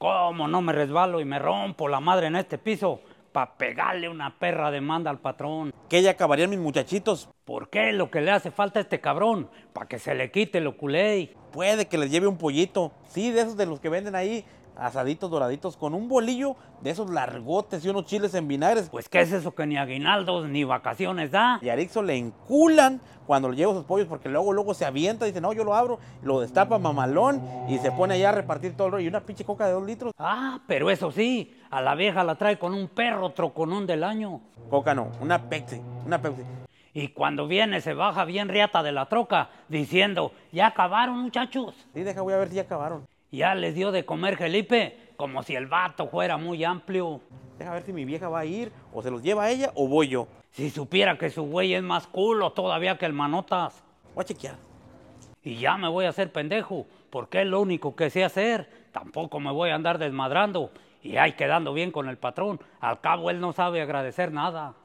¿Cómo no me resbalo y me rompo la madre en este piso para pegarle una perra demanda al patrón? ¿Qué ya acabarían mis muchachitos? ¿Por qué lo que le hace falta a este cabrón? Para que se le quite lo culé. Puede que les lleve un pollito. Sí, de esos de los que venden ahí, asaditos, doraditos, con un bolillo de esos largotes y unos chiles en vinagres. Pues qué es eso que ni aguinaldos ni vacaciones da. Y a Arixo le enculan cuando le llevo sus pollos porque luego se avienta y dice, no, yo lo abro, lo destapa mamalón y se pone allá a repartir todo el rollo. Y una pinche coca de 2 litros. Ah, pero eso sí, a la vieja la trae con un perro troconón del año. Coca no, una Pepsi. Y cuando viene se baja bien riata de la troca diciendo, ¿ya acabaron, muchachos? Sí, voy a ver si ya acabaron. Ya les dio de comer Felipe, como si el vato fuera muy amplio. Deja ver si mi vieja va a ir, o se los lleva a ella, o voy yo. Si supiera que su güey es más culo todavía que el Manotas. Voy a chequear. Y ya me voy a hacer pendejo, porque es lo único que sé hacer. Tampoco me voy a andar desmadrando. Y ahí quedando bien con el patrón. Al cabo él no sabe agradecer nada.